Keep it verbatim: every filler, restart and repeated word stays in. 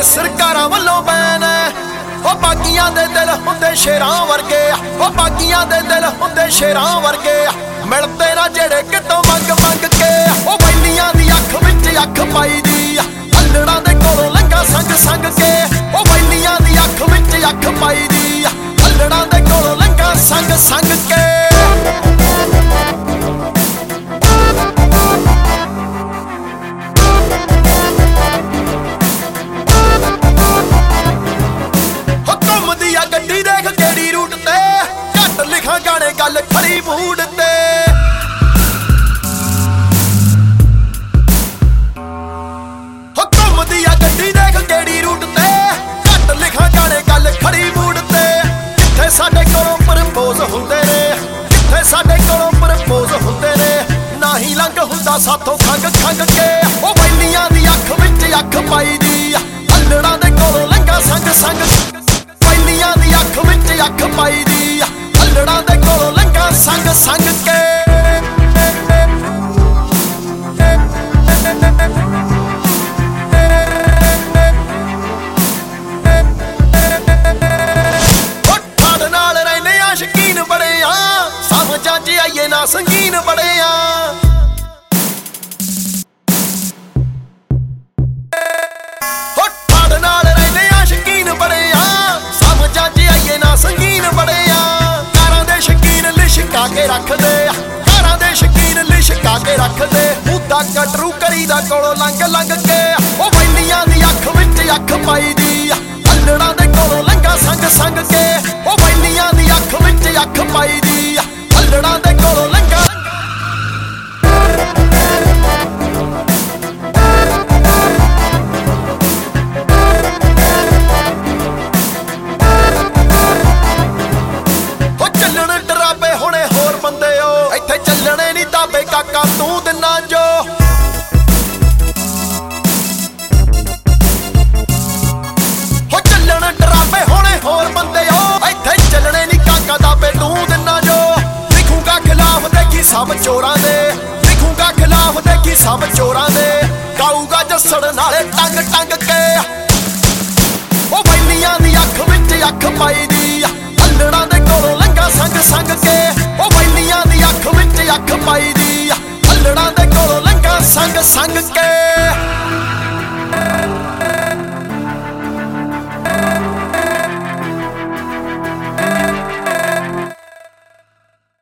ਸਰਕਾਰਾਂ ਵੱਲੋਂ ਬੈਨ ਹੈ। ਉਹ ਬਾਗੀਆਂ ਦੇ ਦਿਲ ਹੁੰਦੇ ਸ਼ੇਰਾਂ ਵਰਗੇ ਆ, ਉਹ ਬਾਗੀਆਂ ਦੇ ਦਿਲ ਹੁੰਦੇ ਸ਼ੇਰਾਂ ਵਰਗੇ ਆ, ਮਿਲਦੇ ਨਾ ਜਿਹੜੇ ਕਿਤੋਂ ਮੰਗ ਮੰਗ ਕੇ। ਉਹ ਬੈਲੀਆਂ ਦੀ ਅੱਖ ਵਿੱਚ ਅੱਖ ਪਾਈ ਦੀ ਆ, ਅੱਲੜਾਂ ਦੇ ਕੋਲੋਂ ਲੰਘਾ ਸੰਗ ਸੰਗ ਕੇ। ਉਹ ਬੈਲੀਆਂ ਦੀ ਅੱਖ ਵਿੱਚ ਅੱਖ ਪਾਈ ਦੀ ਆ, ਅੱਲੜਾਂ ਦੇ ਕੋਲੋਂ ਲੰਘਾ ਸੰਗ ਸੰਗ ਕੇ। ਗੱਡੀ ਦੇਖ ਕਿਹੜੀ ਰੂਟ ਤੇ, ਘੱਟ ਲਿਖਾਂ ਗਾਣੇ ਗੱਲ ਖੜੀ ਮੂਡ ਤੇ। ਹੋ ਘੁੰਮਦੀ ਆ ਗੱਡੀ ਦੇਖ ਕਿਹੜੀ ਰੂਟ ਤੇ, ਘੱਟ ਲਿਖਾਂ ਗਾਣੇ ਗੱਲ ਖੜੀ ਮੂਡ ਤੇ। ਕਿੱਥੇ ਸਾਡੇ ਕੋਲੋਂ ਪ੍ਰਪੋਜ਼ ਹੁੰਦੇ ਨੇ, ਕਿੱਥੇ ਸਾਡੇ ਕੋਲੋਂ ਪ੍ਰਪੋਜ਼ ਹੁੰਦੇ ਨੇ, ਨਾ ਹੀ ਲੰਘ ਹੁੰਦਾ ਸਾਥੋਂ ਖੰਗ ਖੰਗ ਕੇ। ਉਹ ਬੈਲੀਆਂ ਦੀ ਅੱਖ ਵਿੱਚ ਅੱਖ ਪਾਈ ਦੀ ਆ, ਅੱਲੜਾਂ ਦੇ ਕੋਲੋਂ ਲੰਘਾ ਸੰਗ ਸੰਗ। ਬੈਲੀਆਂ ਦੀ ਅੱਖ ਵਿੱਚ ਅੱਖ ਪਾਈ ਦੀ ਆ, ਅੱਲੜਾਂ ਦੇ ਕੋਲੋਂ ਲੰਘਾ ਸੰਗ ਸੰਗ ਕੇ। ਤੁਹਾਡੇ ਨਾਲ ਰਹਿੰਦੇ ਆ ਸ਼ਕੀਨ ਬੜੇ ਆ, ਸਮਝਾਂ ਚ ਆਈਏ ਨਾ ਸੰਗੀਨ ਬੜੇ ਆ। ਸੰਗੀਨ ਬੜੇ ਆ, ਕਾਰਾਂ ਦੇ ਸ਼ਕੀਨ ਲਿਸ਼ਕਾ ਕੇ ਰੱਖਦੇ ਆ, ਕਾਰਾਂ ਦੇ ਸ਼ਕੀਨ ਲਿਸ਼ਕਾ ਕੇ ਰੱਖਦੇ। ਮੁੱਦਾ ਕਟਰੂ ਕਰੀਦਾ ਕੋਲੋਂ ਲੰਘ ਲੰਘ ਕੇ। ਉਹ ਬੈਲੀਆਂ ਦੀ ਅੱਖ ਵਿੱਚ ਅੱਖ ਪਾਈ ਦੀ ਆ, ਅੱਲੜਾਂ ਦੇ ਕੋਲੋਂ ਲੰਘਾ ਸੰਗ ਸੰਗ ਕੇ। ਉਹ ਬੈਲੀਆਂ ਦੀ ਅੱਖ ਵਿੱਚ ਅੱਖ ਪਾਈ ਦੀ ਆ, ਅੱਲੜਾਂ ਦੇ ਕੋਲੋਂ ਲੰਘਾ। ਇੱਥੇ ਚੱਲਣੇ ਨੀ ਦਾਬੇ ਕਾਕਾ ਤੂੰ ਦਿਨਾ ਜੋ। ਹੋ ਚੱਲਣ ਡਰਾਵੇ ਹੋਣੇ ਹੋਰ ਬੰਦੇ ਓ, ਇੱਥੇ ਚੱਲਣੇ ਨੀ ਕਾਕਾ ਦਾਬੇ ਤੂੰ ਦਿਨਾ ਜੋ। ਲਿਖੂਗਾ ਖਿਲਾਫ ਦੇਖੀ ਸਭ ਚੋਰਾਂ ਦੇ, ਲਿਖੂਗਾ ਖਿਲਾਫ ਦੇਖੀ ਸਭ ਚੋਰਾਂ ਦੇ, ਗਾਊਗਾ ਜੱਸੜ ਨਾਲੇ ਟੰਗ ਟੰਗ ਕੇ। ਉਹ ਬੈਲੀਆਂ ਦੀ ਅੱਖ ਵਿੱਚ ਅੱਖ ਪਾਈ ਦੀ